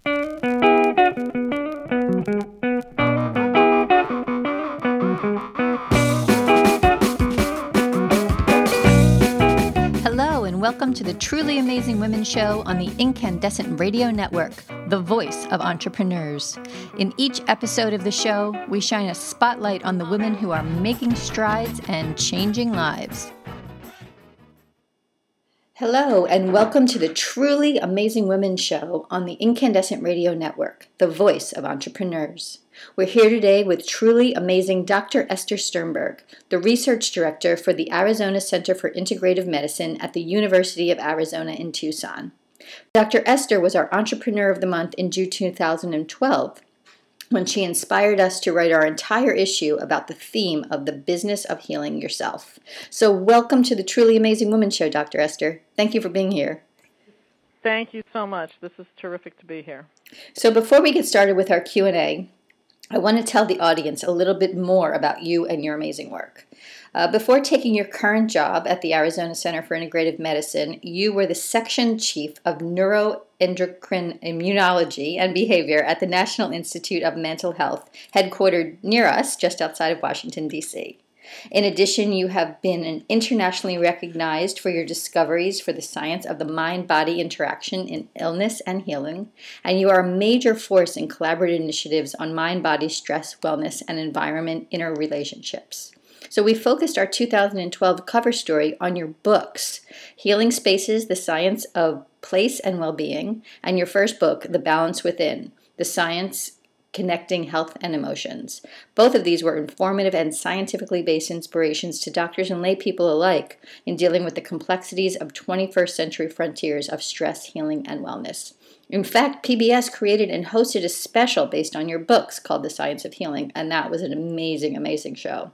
Hello, and welcome to the Truly Amazing Women Show on the Incandescent Radio Network, the voice of entrepreneurs. In each episode of the show, we shine a spotlight on the women who are making strides and changing lives. Hello, and welcome to the Truly Amazing Women Show on the Incandescent Radio Network, the voice of entrepreneurs. We're here today with truly amazing Dr. Esther Sternberg, the Research Director for the Arizona Center for Integrative Medicine at the University of Arizona in Tucson. Dr. Esther was our Entrepreneur of the Month in June 2012, when she inspired us to write our entire issue about the theme of the business of healing yourself. So welcome to the Truly Amazing Women Show, Dr. Esther. Thank you for being here. Thank you so much. This is terrific to be here. So before we get started with our Q&A, I want to tell the audience a little bit more about you and your amazing work. Before taking your current job at the Arizona Center for Integrative Medicine, you were the Section Chief of Neuroendocrine Immunology and Behavior at the National Institute of Mental Health, headquartered near us, just outside of Washington, D.C. In addition, you have been internationally recognized for your discoveries for the science of the mind-body interaction in illness and healing, and you are a major force in collaborative initiatives on mind-body stress, wellness, and environment interrelationships. So we focused our 2012 cover story on your books, Healing Spaces, The Science of Place and Well-Being, and your first book, The Balance Within, The Science Connecting Health and Emotions. Both of these were informative and scientifically based inspirations to doctors and lay people alike in dealing with the complexities of 21st century frontiers of stress, healing, and wellness. In fact, PBS created and hosted a special based on your books called The Science of Healing, and that was an amazing, amazing show.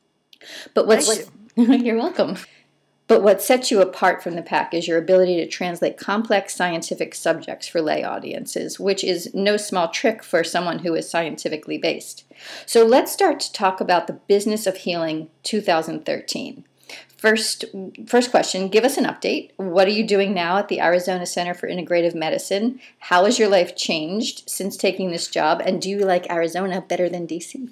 But You're welcome. But what sets you apart from the pack is your ability to translate complex scientific subjects for lay audiences, which is no small trick for someone who is scientifically based. So let's start to talk about the Business of Healing 2013. First question, give us an update. What are you doing now at the Arizona Center for Integrative Medicine? How has your life changed since taking this job? And do you like Arizona better than D.C.?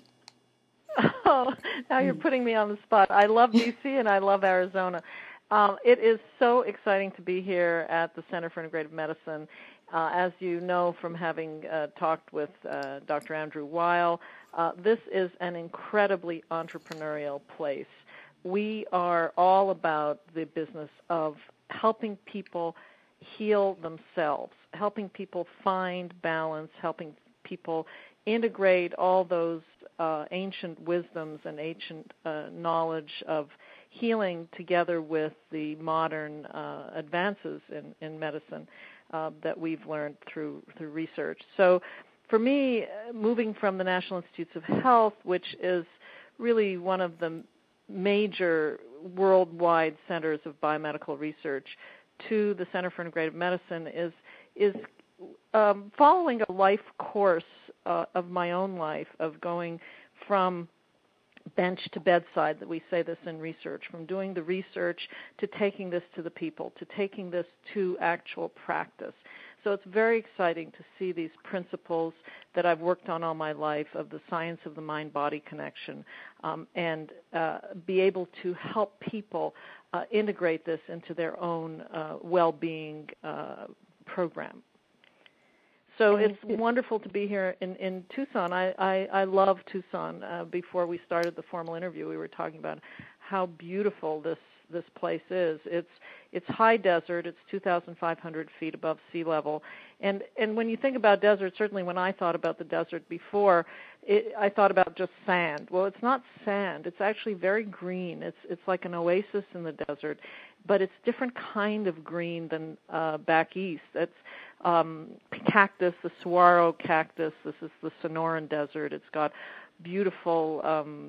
Oh, now you're putting me on the spot. I love D.C. and I love Arizona. It is so exciting to be here at the Center for Integrative Medicine. As you know from having talked with Dr. Andrew Weil, this is an incredibly entrepreneurial place. We are all about the business of helping people heal themselves, helping people find balance, helping people integrate all those ancient wisdoms and ancient knowledge of healing together with the modern advances in medicine that we've learned through research. So for me, moving from the National Institutes of Health, which is really one of the major worldwide centers of biomedical research, to the Center for Integrative Medicine is following a life course of my own life, of going from bench to bedside, that we say this in research, from doing the research to taking this to the people, to taking this to actual practice. So it's very exciting to see these principles that I've worked on all my life of the science of the mind-body connection and be able to help people integrate this into their own well-being program. So it's wonderful to be here in Tucson. I love Tucson. Before we started the formal interview, we were talking about how beautiful this place is. It's high desert. It's 2,500 feet above sea level. And when you think about desert, certainly when I thought about the desert before, I thought about just sand. Well, it's not sand. It's actually very green. It's like an oasis in the desert, but it's different kind of green than back east. It's cactus, the saguaro cactus. This is the Sonoran Desert. It's got beautiful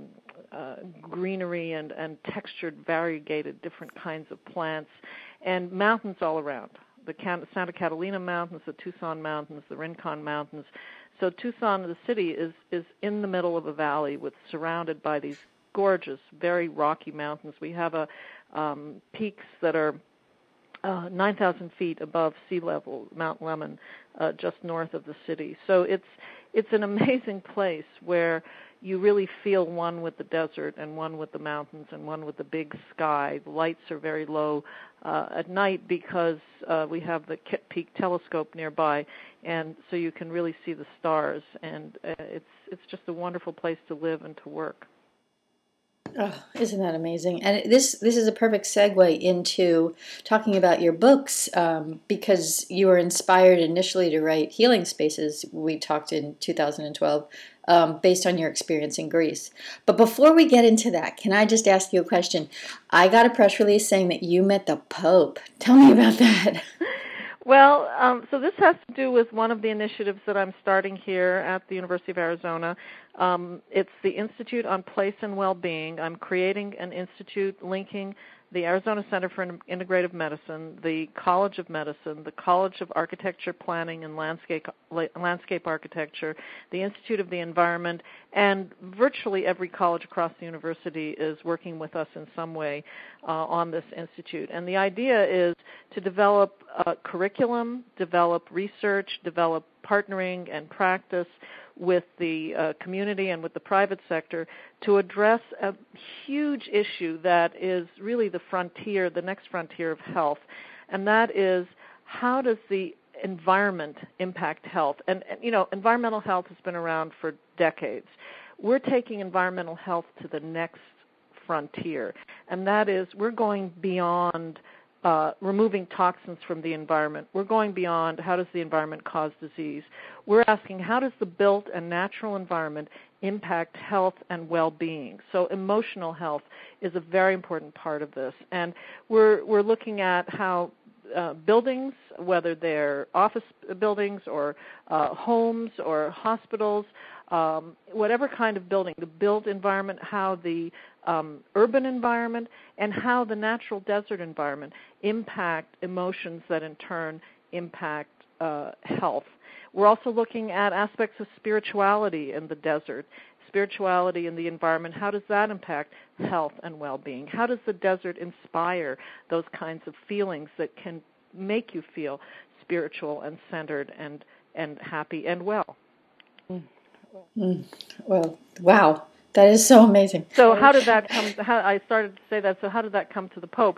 greenery and textured, variegated, different kinds of plants, and mountains all around. The Santa Catalina Mountains, the Tucson Mountains, the Rincon Mountains. So Tucson, the city, is in the middle of a valley surrounded by these gorgeous, very rocky mountains. We have peaks that are 9,000 feet above sea level, Mount Lemmon, just north of the city. So it's an amazing place where you really feel one with the desert and one with the mountains and one with the big sky. The lights are very low at night because we have the Kitt Peak telescope nearby, and so you can really see the stars. And it's just a wonderful place to live and to work. Oh, isn't that amazing? And this is a perfect segue into talking about your books, because you were inspired initially to write Healing Spaces. We talked in 2012, based on your experience in Greece. But before we get into that, can I just ask you a question? I got a press release saying that you met the Pope. Tell me about that. Well, so this has to do with one of the initiatives that I'm starting here at the University of Arizona. It's the Institute on Place and Well-Being. I'm creating an institute linking the Arizona Center for Integrative Medicine, the College of Medicine, the College of Architecture, Planning, and Landscape Architecture, the Institute of the Environment, and virtually every college across the university is working with us in some way on this institute. And the idea is to develop curriculum, develop research, develop partnering and practice with the community and with the private sector to address a huge issue that is really the frontier, the next frontier of health, and that is how does the environment impact health? And environmental health has been around for decades. We're taking environmental health to the next frontier, and that is we're going beyond removing toxins from the environment. We're going beyond how does the environment cause disease. We're asking how does the built and natural environment impact health and well-being. So emotional health is a very important part of this. And we're looking at how buildings, whether they're office buildings or homes or hospitals, whatever kind of building, the built environment, how the urban environment, and how the natural desert environment impact emotions that in turn impact health. We're also looking at aspects of spirituality in the desert, spirituality in the environment. How does that impact health and well-being? How does the desert inspire those kinds of feelings that can make you feel spiritual and centered and happy and well? Well, wow. That is so amazing. So how did that come? I started to say that. So how did that come to the Pope?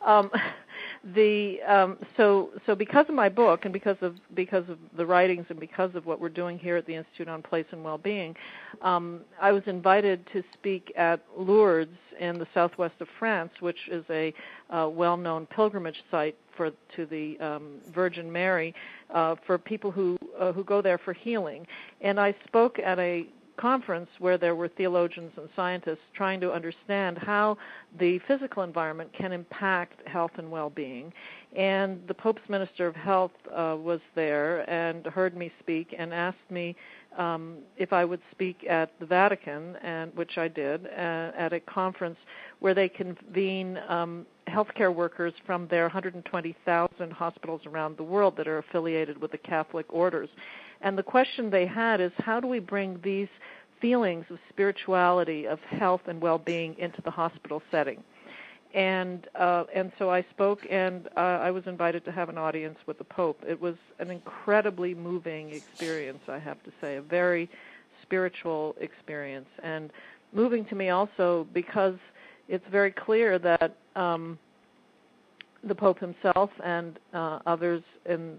So because of my book and because of the writings and because of what we're doing here at the Institute on Place and Well-Being, I was invited to speak at Lourdes in the southwest of France, which is a well-known pilgrimage site to the Virgin Mary for people who go there for healing. And I spoke at a conference where there were theologians and scientists trying to understand how the physical environment can impact health and well-being. And the Pope's Minister of Health was there and heard me speak and asked me if I would speak at the Vatican, and which I did, at a conference where they convene healthcare workers from their 120,000 hospitals around the world that are affiliated with the Catholic orders. And the question they had is, how do we bring these feelings of spirituality, of health and well-being into the hospital setting? And so I spoke, and I was invited to have an audience with the Pope. It was an incredibly moving experience, I have to say, a very spiritual experience, and moving to me also because it's very clear that the Pope himself and others in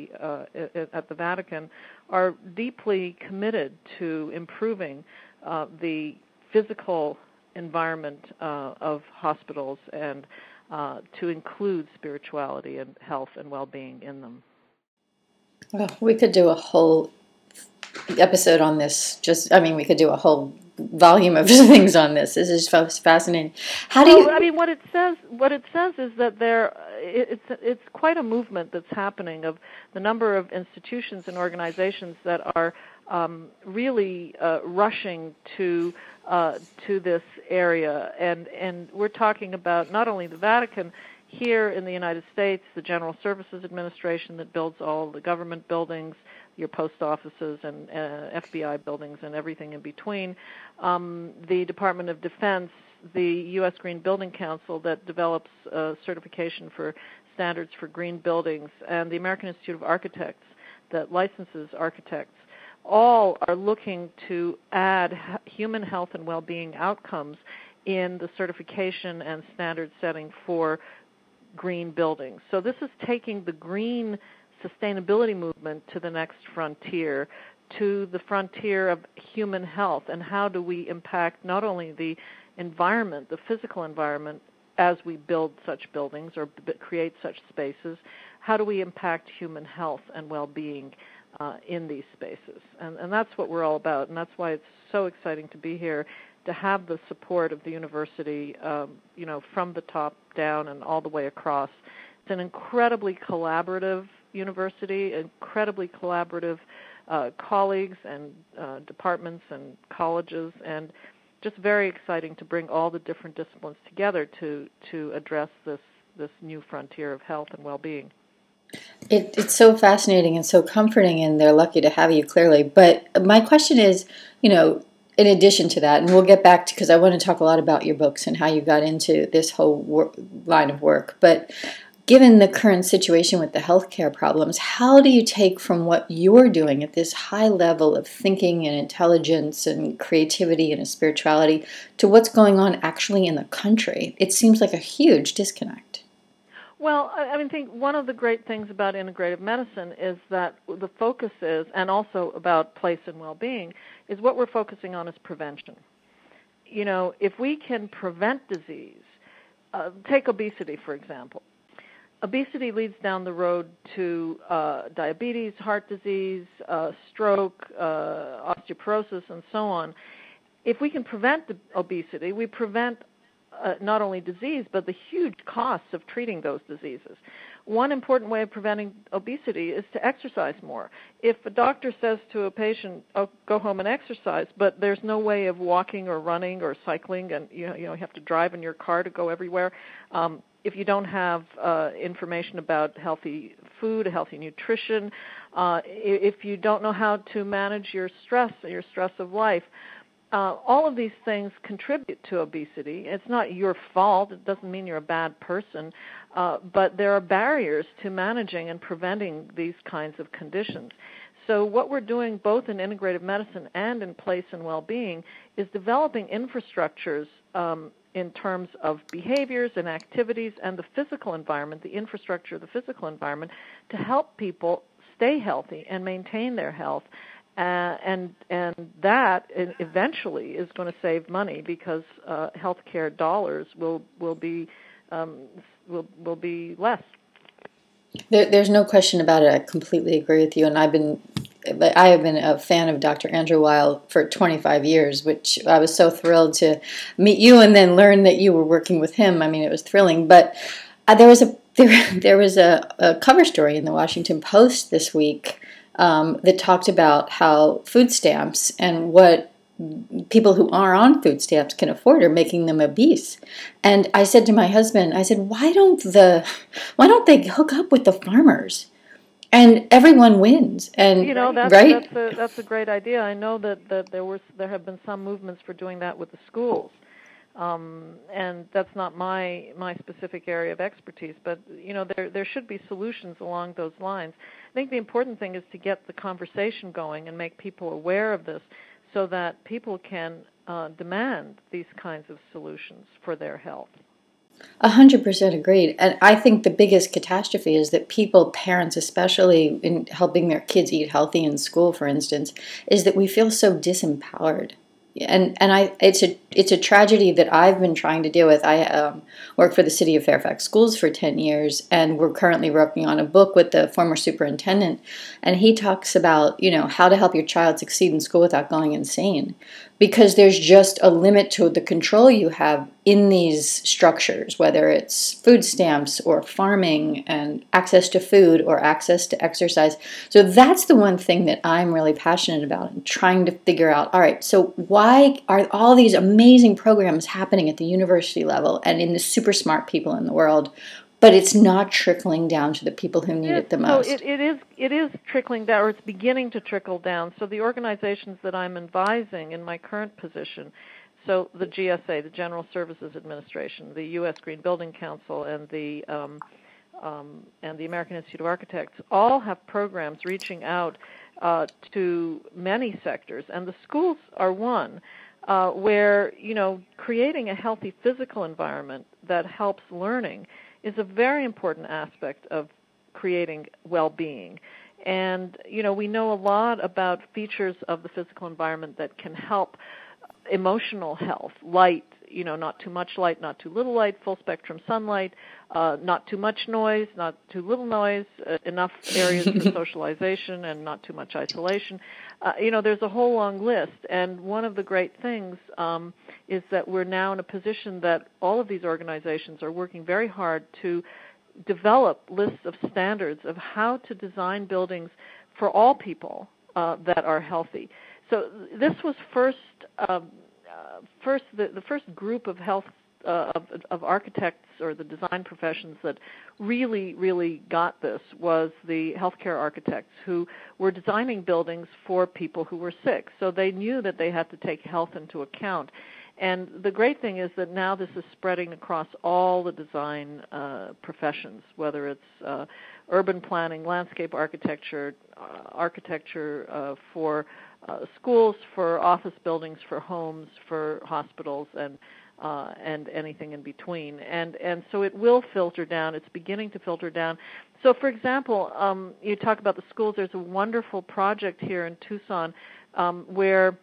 at the Vatican are deeply committed to improving the physical environment of hospitals and to include spirituality and health and well-being in them. Well, we could do a whole episode on this. We could do a whole volume of things on this. This is fascinating. What it says is that it's quite a movement that's happening of the number of institutions and organizations that are really rushing to this area, and we're talking about not only the Vatican. Here in the United States, the General Services Administration that builds all the government buildings, your post offices and FBI buildings and everything in between. The Department of Defense, the U.S. Green Building Council that develops certification for standards for green buildings, and the American Institute of Architects that licenses architects, all are looking to add human health and well-being outcomes in the certification and standard setting for green buildings. So this is taking the green sustainability movement to the next frontier, to the frontier of human health, and how do we impact not only the environment, the physical environment, as we build such buildings or create such spaces, how do we impact human health and well-being in these spaces? And that's what we're all about, and that's why it's so exciting to be here, to have the support of the university, from the top down and all the way across. It's an incredibly collaborative university, incredibly collaborative colleagues and departments and colleges, and just very exciting to bring all the different disciplines together to address this new frontier of health and well-being. It's so fascinating and so comforting, and they're lucky to have you, clearly. But my question is, in addition to that, and we'll get back to, because I want to talk a lot about your books and how you got into this whole line of work, but given the current situation with the healthcare problems, how do you take from what you're doing at this high level of thinking and intelligence and creativity and spirituality to what's going on actually in the country? It seems like a huge disconnect. Well, I think one of the great things about integrative medicine is that the focus is, and also about place and well-being, is what we're focusing on is prevention. If we can prevent disease, take obesity, for example. Obesity leads down the road to diabetes, heart disease, stroke, osteoporosis, and so on. If we can prevent obesity, we prevent not only disease, but the huge costs of treating those diseases. One important way of preventing obesity is to exercise more. If a doctor says to a patient, "Oh, go home and exercise," but there's no way of walking or running or cycling, and you have to drive in your car to go everywhere. If you don't have information about healthy food, healthy nutrition, if you don't know how to manage your stress of life, all of these things contribute to obesity. It's not your fault. It doesn't mean you're a bad person, but there are barriers to managing and preventing these kinds of conditions. So what we're doing both in integrative medicine and in place and well-being is developing infrastructures in terms of behaviors and activities and the physical environment, the infrastructure of the physical environment, to help people stay healthy and maintain their health. And that eventually is going to save money, because healthcare dollars will be less. There's no question about it. I completely agree with you, and I have been a fan of Dr. Andrew Weil for 25 years, which I was so thrilled to meet you and then learn that you were working with him. I mean, it was thrilling. But there was a cover story in the Washington Post this week that talked about how food stamps and what people who are on food stamps can afford are making them obese. And I said to my husband, why don't they hook up with the farmers? And everyone wins. And right? That's a great idea. I know that there have been some movements for doing that with the schools. And that's not my specific area of expertise, but there should be solutions along those lines. I think the important thing is to get the conversation going and make people aware of this, so that people can demand these kinds of solutions for their health. 100% agreed. And I think the biggest catastrophe is that parents especially, in helping their kids eat healthy in school, for instance, is that we feel so disempowered. And it's a tragedy that I've been trying to deal with. I worked for the City of Fairfax Schools for 10 years, and we're currently working on a book with the former superintendent, and he talks about, how to help your child succeed in school without going insane, because there's just a limit to the control you have in these structures, whether it's food stamps or farming and access to food or access to exercise. So that's the one thing that I'm really passionate about, and trying to figure out, all right, so why are all these amazing programs happening at the university level and in the super smart people in the world, But it's not trickling down to the people who need it the most. So it is trickling down, or it's beginning to trickle down. So the organizations that I'm advising in my current position, so the GSA, the General Services Administration, the U.S. Green Building Council, and the American Institute of Architects, all have programs reaching out to many sectors, and the schools are one. Where, creating a healthy physical environment that helps learning is a very important aspect of creating well-being. And, we know a lot about features of the physical environment that can help emotional health, light, not too much light, not too little light, full spectrum sunlight, not too much noise, not too little noise, enough areas for socialization, and not too much isolation. There's a whole long list, and one of the great things is that we're now in a position that all of these organizations are working very hard to develop lists of standards of how to design buildings for all people that are healthy. So this was the first group of health of architects or the design professions that really got this was the healthcare architects who were designing buildings for people who were sick. So they knew that they had to take health into account. And the great thing is that now this is spreading across all the design professions, whether it's urban planning, landscape architecture, architecture for schools, for office buildings, for homes, for hospitals, and anything in between. And so it will filter down. It's beginning to filter down. So, for example, you talk about the schools. There's a wonderful project here in Tucson where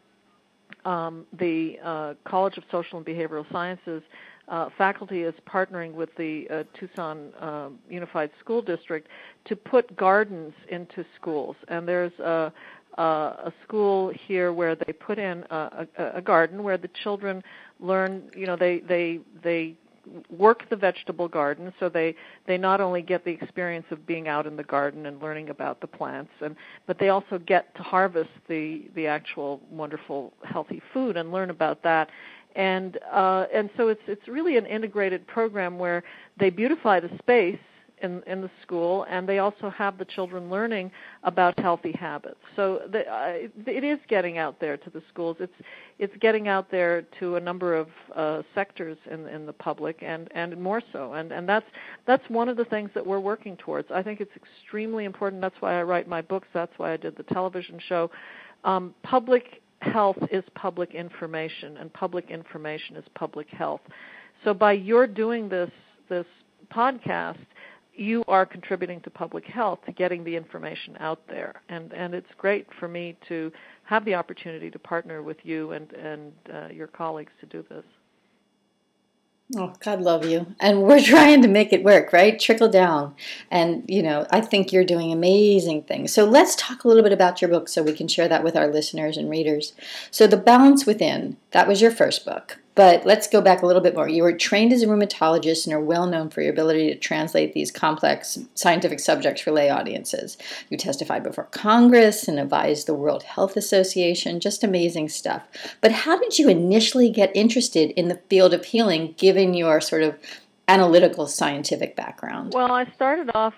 the College of Social and Behavioral Sciences faculty is partnering with the Tucson Unified School District to put gardens into schools. And there's a school here where they put in a garden where the children learn, they work the vegetable garden, so they not only get the experience of being out in the garden and learning about the plants, but they also get to harvest the actual wonderful healthy food and learn about that. And so it's really an integrated program where they beautify the space in the school, and they also have the children learning about healthy habits. So it is getting out there to the schools. It's getting out there to a number of sectors in the public, and more so. And that's one of the things that we're working towards. I think it's extremely important. That's why I write my books. That's why I did the television show. Public health is public information, and public information is public health. So by your doing this podcast, you are contributing to public health, to getting the information out there. And it's great for me to have the opportunity to partner with you and your colleagues to do this. Oh, God love you. And we're trying to make it work, right? Trickle down. And, I think you're doing amazing things. So let's talk a little bit about your book so we can share that with our listeners and readers. So The Balance Within, that was your first book. But let's go back a little bit more. You were trained as a rheumatologist and are well known for your ability to translate these complex scientific subjects for lay audiences. You testified before Congress and advised the World Health Association. Just amazing stuff. But how did you initially get interested in the field of healing, given your sort of analytical scientific background? Well, I started off,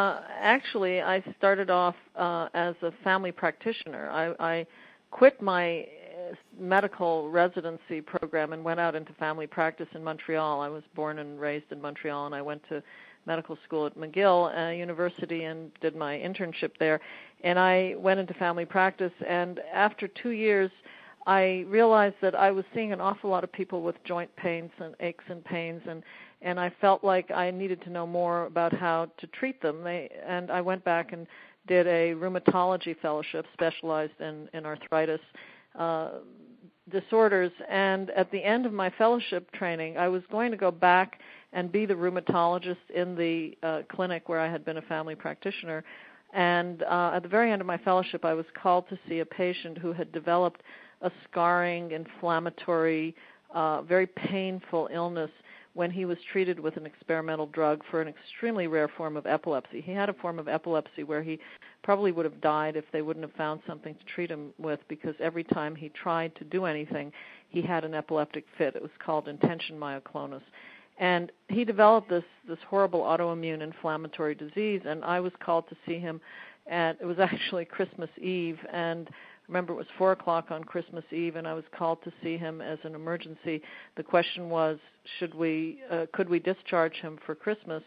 as a family practitioner. I quit my medical residency program and went out into family practice in Montreal. I was born and raised in Montreal, and I went to medical school at McGill University and did my internship there. And I went into family practice, and after 2 years, I realized that I was seeing an awful lot of people with joint pains and aches and pains, and I felt like I needed to know more about how to treat them. And I went back and did a rheumatology fellowship specialized in arthritis disorders, and at the end of my fellowship training, I was going to go back and be the rheumatologist in the clinic where I had been a family practitioner. And at the very end of my fellowship, I was called to see a patient who had developed a scarring, inflammatory, very painful illness when he was treated with an experimental drug for an extremely rare form of epilepsy. He had a form of epilepsy where he probably would have died if they wouldn't have found something to treat him with, because every time he tried to do anything, he had an epileptic fit. It was called intention myoclonus. And he developed this horrible autoimmune inflammatory disease, and I was called to see him it was actually Christmas Eve, and remember it was 4 o'clock on Christmas Eve, and I was called to see him as an emergency. The question was, could we discharge him for Christmas,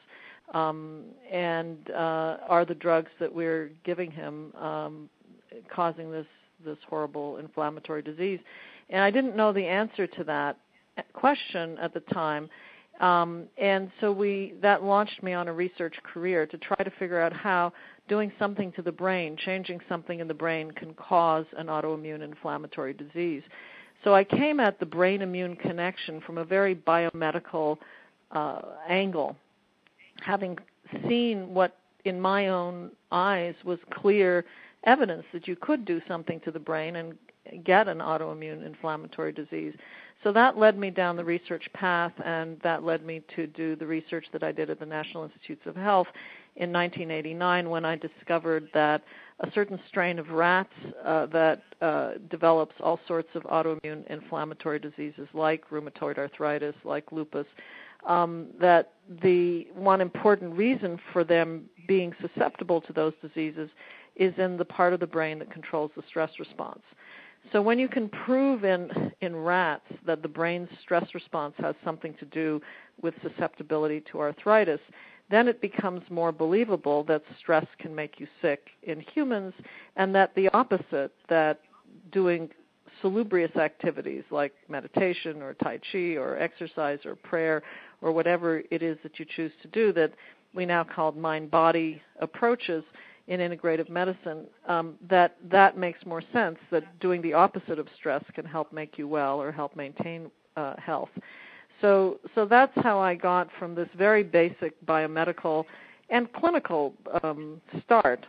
and are the drugs that we're giving him causing this horrible inflammatory disease? And I didn't know the answer to that question at the time. And so that launched me on a research career to try to figure out how doing something to the brain, changing something in the brain, can cause an autoimmune inflammatory disease. So I came at the brain-immune connection from a very biomedical angle, having seen what in my own eyes was clear evidence that you could do something to the brain and get an autoimmune inflammatory disease. So that led me down the research path, and that led me to do the research that I did at the National Institutes of Health in 1989, when I discovered that a certain strain of rats that develops all sorts of autoimmune inflammatory diseases like rheumatoid arthritis, like lupus, that the one important reason for them being susceptible to those diseases is in the part of the brain that controls the stress response. So when you can prove in rats that the brain's stress response has something to do with susceptibility to arthritis, then it becomes more believable that stress can make you sick in humans, and that the opposite, that doing salubrious activities like meditation or Tai Chi or exercise or prayer or whatever it is that you choose to do, that we now call mind-body approaches in integrative medicine, that makes more sense, that doing the opposite of stress can help make you well or help maintain health. So that's how I got from this very basic biomedical and clinical start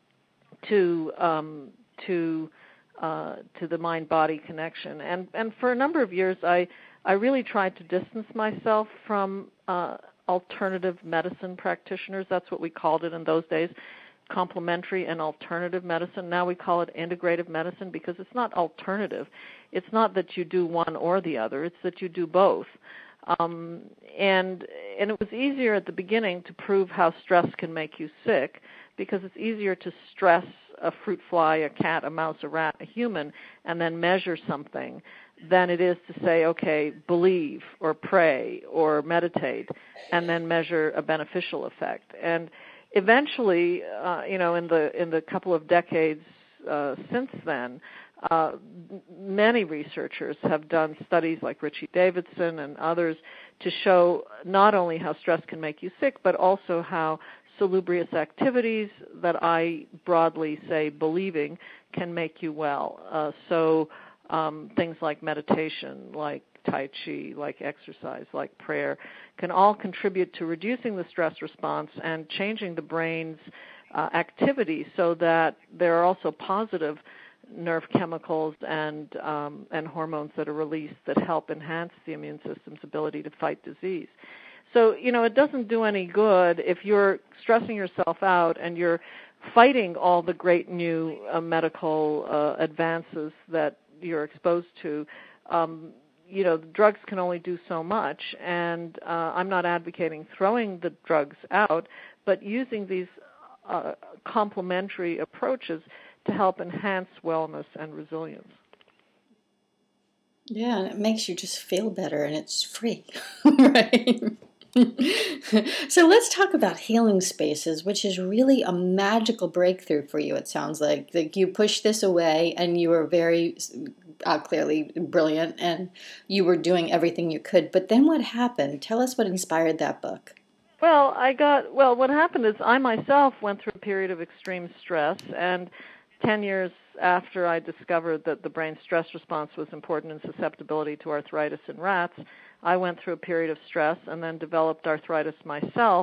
to the mind-body connection. And for a number of years, I really tried to distance myself from alternative medicine practitioners. That's what we called it in those days, complementary and alternative medicine. Now we call it integrative medicine because it's not alternative. It's not that you do one or the other. It's that you do both. And it was easier at the beginning to prove how stress can make you sick, because it's easier to stress a fruit fly, a cat, a mouse, a rat, a human, and then measure something than it is to say, okay, believe or pray or meditate, and then measure a beneficial effect. And eventually, in the couple of decades since then, many researchers have done studies like Richie Davidson and others to show not only how stress can make you sick, but also how salubrious activities that I broadly say believing can make you well. So things like meditation, like Tai Chi, like exercise, like prayer, can all contribute to reducing the stress response and changing the brain's activity so that there are also positive nerve chemicals and hormones that are released that help enhance the immune system's ability to fight disease. So, it doesn't do any good if you're stressing yourself out and you're fighting all the great new medical advances that you're exposed to. The drugs can only do so much, and I'm not advocating throwing the drugs out, but using these complementary approaches to help enhance wellness and resilience. Yeah, and it makes you just feel better, and it's free, right? So let's talk about healing spaces, which is really a magical breakthrough for you, it sounds like. Like you pushed this away, and you were very clearly brilliant, and you were doing everything you could. But then what happened? Tell us what inspired that book. Well, what happened is I myself went through a period of extreme stress, and 10 years after I discovered that the brain stress response was important in susceptibility to arthritis in rats, I went through a period of stress and then developed arthritis myself.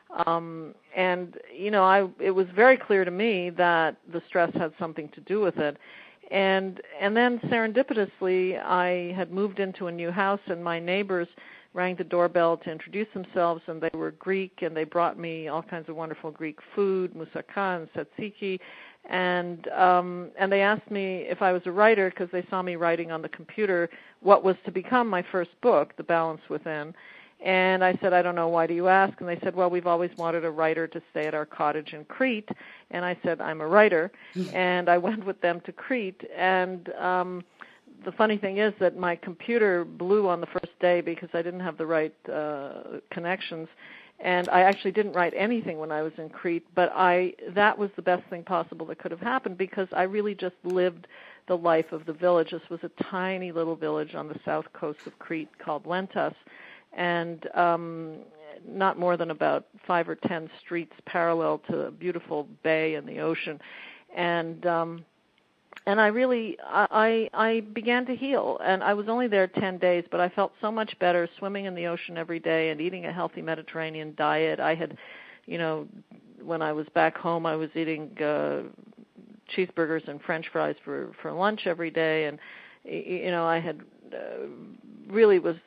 It was very clear to me that the stress had something to do with it. And then serendipitously, I had moved into a new house, and my neighbors rang the doorbell to introduce themselves, and they were Greek, and they brought me all kinds of wonderful Greek food, moussaka and tzatziki, and they asked me if I was a writer because they saw me writing on the computer what was to become my first book, The Balance Within. And I said, I don't know, why do you ask? And they said, well, we've always wanted a writer to stay at our cottage in Crete. And I said, I'm a writer. And I went with them to Crete. And the funny thing is that my computer blew on the first day because I didn't have the right connections. And I actually didn't write anything when I was in Crete, but that was the best thing possible that could have happened because I really just lived the life of the village. This was a tiny little village on the south coast of Crete called Lentas, and not more than about 5 or 10 streets parallel to a beautiful bay and the ocean. And I really, I began to heal, and I was only there 10 days, but I felt so much better swimming in the ocean every day and eating a healthy Mediterranean diet. I had, when I was back home, I was eating cheeseburgers and French fries for lunch every day, and, I had really was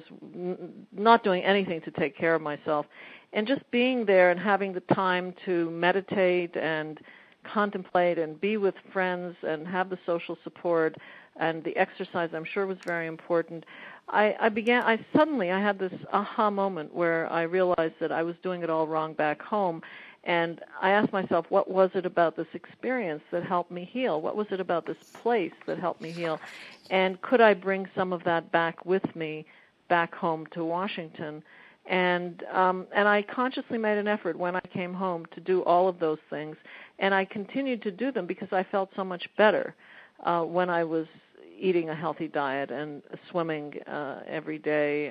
not doing anything to take care of myself. And just being there and having the time to meditate and contemplate and be with friends and have the social support and the exercise, I'm sure, was very important. I suddenly had this aha moment where I realized that I was doing it all wrong back home, and I asked myself, what was it about this experience that helped me heal? What was it about this place that helped me heal? And could I bring some of that back with me back home to Washington? And I consciously made an effort when I came home to do all of those things, and I continued to do them because I felt so much better when I was eating a healthy diet and swimming every day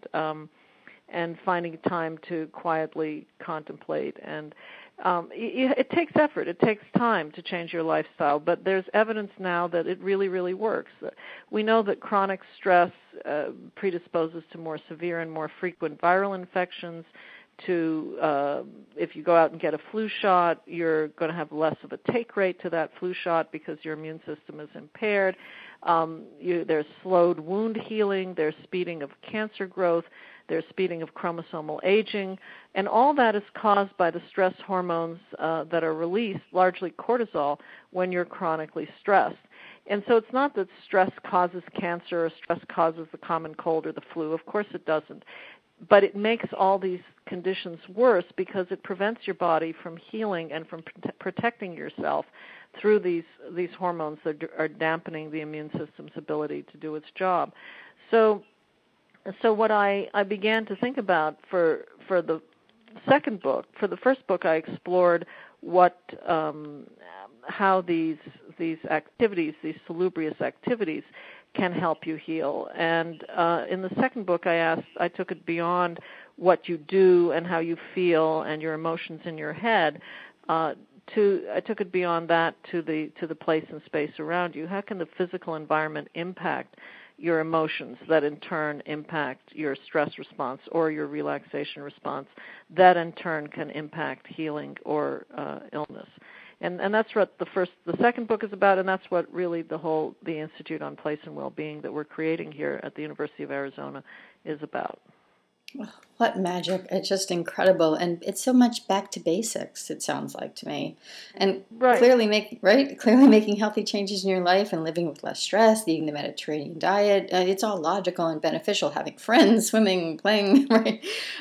and finding time to quietly contemplate. And it takes effort. It takes time to change your lifestyle, but there's evidence now that it really, really works. We know that chronic stress predisposes to more severe and more frequent viral infections, to if you go out and get a flu shot, you're going to have less of a take rate to that flu shot because your immune system is impaired. There's slowed wound healing, there's speeding of cancer growth, there's speeding of chromosomal aging, and all that is caused by the stress hormones that are released, largely cortisol, when you're chronically stressed. And so it's not that stress causes cancer or stress causes the common cold or the flu. Of course it doesn't. But it makes all these conditions worse because it prevents your body from healing and from protecting yourself through these hormones that are dampening the immune system's ability to do its job. So what I began to think about for the second book, for the first book I explored how these activities, these salubrious activities, can help you heal. And in the second book I took it beyond what you do and how you feel and your emotions in your head. I took it beyond that to the place and space around you. How can the physical environment impact your emotions that in turn impact your stress response or your relaxation response that in turn can impact healing or illness? And that's what the second book is about, and that's what really the Institute on Place and Wellbeing that we're creating here at the University of Arizona is about. Oh, what magic. It's just incredible. And it's so much back to basics, it sounds like to me. And right. clearly making healthy changes in your life and living with less stress, eating the Mediterranean diet. It's all logical and beneficial, having friends, swimming, playing, right?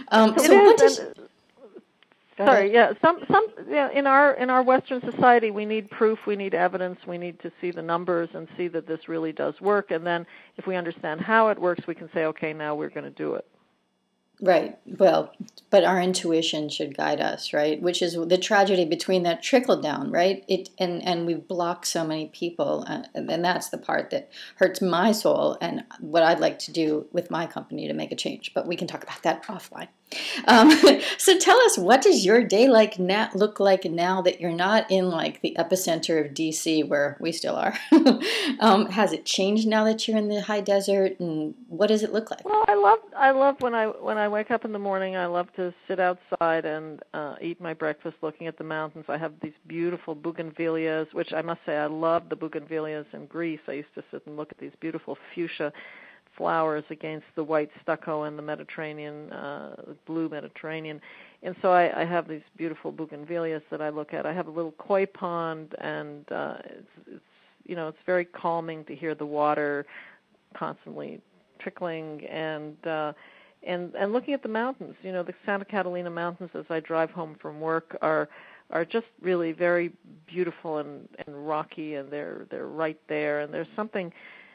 Sorry, yeah. In our Western society, we need proof, we need evidence, we need to see the numbers and see that this really does work. And then, if we understand how it works, we can say, okay, now we're going to do it. Right. Well, but our intuition should guide us, right? Which is the tragedy between that trickle down, right? And we've blocked so many people, and that's the part that hurts my soul and what I'd like to do with my company to make a change. But we can talk about that offline. So tell us, what does your day look like now that you're not in like the epicenter of DC where we still are? Has it changed now that you're in the high desert, and what does it look like? Well, I love when I wake up in the morning. I love to sit outside and eat my breakfast, looking at the mountains. I have these beautiful bougainvilleas, which I must say I love the bougainvilleas in Greece. I used to sit and look at these beautiful fuchsia flowers against the white stucco and the Mediterranean, blue Mediterranean. And so I have these beautiful bougainvilleas that I look at. I have a little koi pond, and it's very calming to hear the water constantly trickling, and and looking at the mountains. The Santa Catalina Mountains, as I drive home from work, are just really very beautiful and rocky, and they're right there, and there's something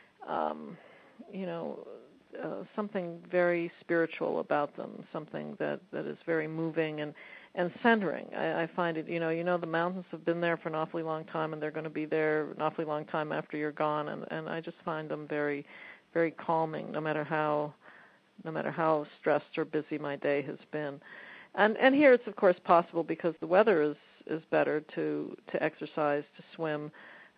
something very spiritual about them, something that is very moving and centering. I find it, the mountains have been there for an awfully long time, and they're going to be there an awfully long time after you're gone, and I just find them very, very calming, no matter how stressed or busy my day has been. And here it's of course possible, because the weather is better, to exercise, to swim,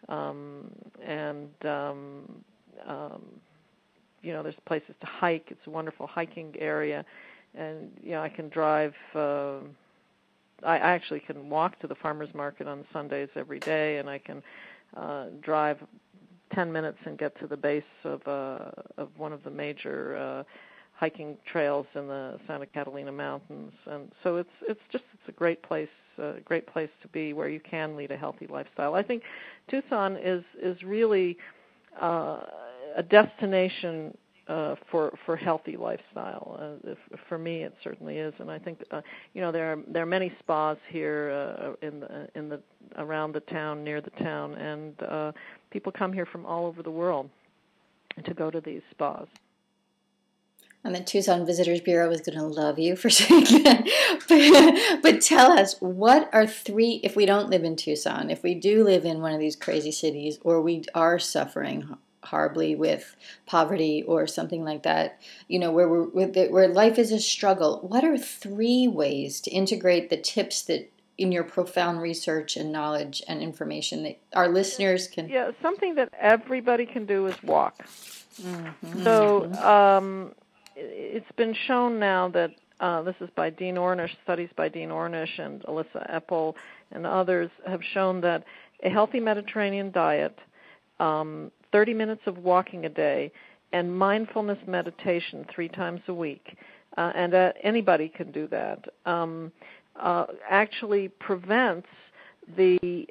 there's places to hike. It's a wonderful hiking area, and I can drive. I actually can walk to the farmers market on Sundays every day, and I can drive 10 minutes and get to the base of one of the major hiking trails in the Santa Catalina Mountains. And so it's a great place to be, where you can lead a healthy lifestyle. I think Tucson is really a destination for healthy lifestyle. For me, it certainly is, and I think there are many spas here around the town, near the town, and people come here from all over the world to go to these spas. And the Tucson Visitors Bureau is going to love you for saying that. But tell us, what are three, if we don't live in Tucson, if we do live in one of these crazy cities, or we are suffering horribly with poverty or something like that, where life is a struggle, what are three ways to integrate the tips that in your profound research and knowledge and information that our listeners can... Yeah, something that everybody can do is walk. Mm-hmm. So it's been shown now that this is by Dean Ornish, studies by Dean Ornish and Alyssa Epel and others have shown that a healthy Mediterranean diet, 30 minutes of walking a day, and mindfulness meditation 3 times a week, and anybody can do that, actually prevents the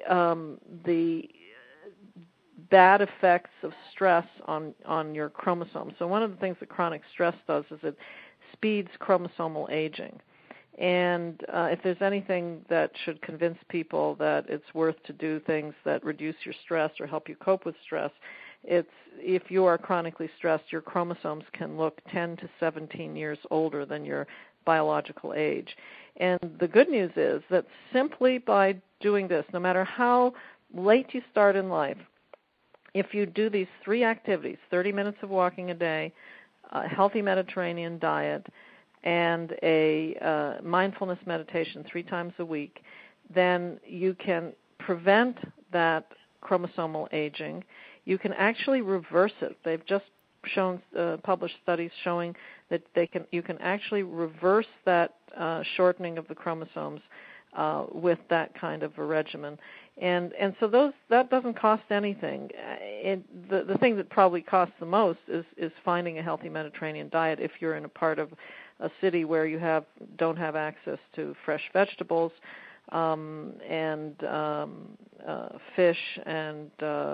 bad effects of stress on your chromosomes. So one of the things that chronic stress does is it speeds chromosomal aging. And if there's anything that should convince people that it's worth to do things that reduce your stress or help you cope with stress, it's if you are chronically stressed, your chromosomes can look 10 to 17 years older than your biological age. And the good news is that simply by doing this, no matter how late you start in life, if you do these 3 activities, 30 minutes of walking a day, a healthy Mediterranean diet, and a mindfulness meditation 3 times a week, then you can prevent that chromosomal aging. You can actually reverse it. They've just shown published studies showing that you can actually reverse that shortening of the chromosomes with that kind of a regimen. And so that doesn't cost anything. The thing that probably costs the most is finding a healthy Mediterranean diet if you're in a part of a city where you don't have access to fresh vegetables and fish, and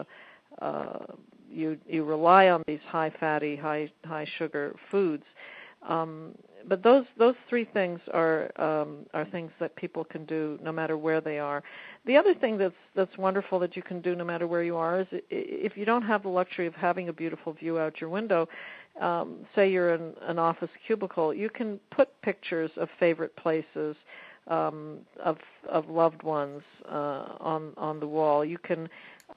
you rely on these high fatty, high sugar foods. But those 3 things are things that people can do no matter where they are. The other thing that's wonderful that you can do no matter where you are is if you don't have the luxury of having a beautiful view out your window, say you're in an office cubicle, you can put pictures of favorite places of loved ones on the wall. You can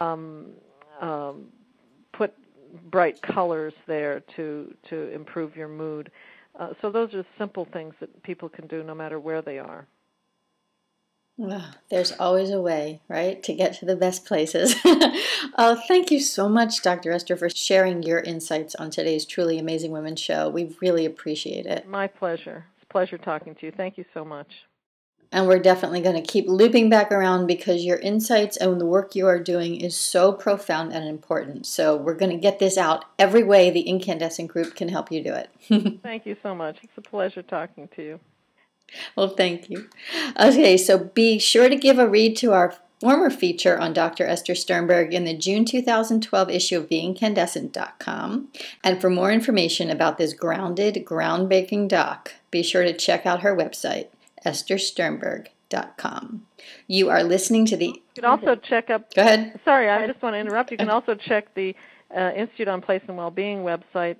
put bright colors there to improve your mood. So those are simple things that people can do no matter where they are. There's always a way, right, to get to the best places. Thank you so much, Dr. Esther, for sharing your insights on today's Truly Amazing Women show. We really appreciate it. My pleasure. It's a pleasure talking to you. Thank you so much. And we're definitely going to keep looping back around because your insights and the work you are doing is so profound and important. So we're going to get this out every way the Incandescent Group can help you do it. Thank you so much. It's a pleasure talking to you. Well, thank you. Okay, so be sure to give a read to our former feature on Dr. Esther Sternberg in the June 2012 issue of theincandescent.com. And for more information about this grounded, groundbreaking doc, be sure to check out her website, esthersternberg.com. You are listening to the... You can also check up... Go ahead. Sorry, I just want to interrupt. You can also check the Institute on Place and Wellbeing website,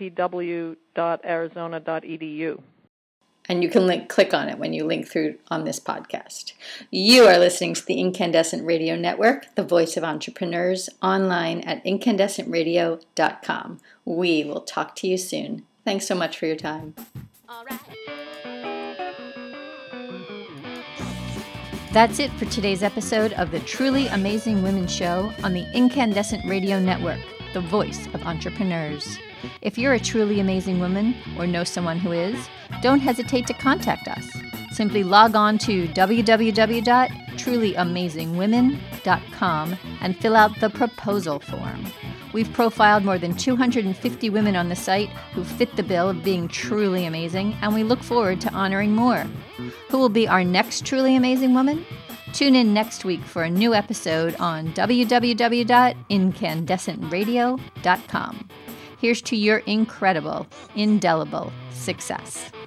ipw.arizona.edu. And you can click on it when you link through on this podcast. You are listening to the Incandescent Radio Network, the voice of entrepreneurs, online at incandescentradio.com. We will talk to you soon. Thanks so much for your time. All right. That's it for today's episode of the Truly Amazing Women Show on the Incandescent Radio Network, the voice of entrepreneurs. If you're a truly amazing woman or know someone who is, don't hesitate to contact us. Simply log on to www.trulyamazingwomen.com and fill out the proposal form. We've profiled more than 250 women on the site who fit the bill of being truly amazing, and we look forward to honoring more. Who will be our next truly amazing woman? Tune in next week for a new episode on www.incandescentradio.com. Here's to your incredible, indelible success.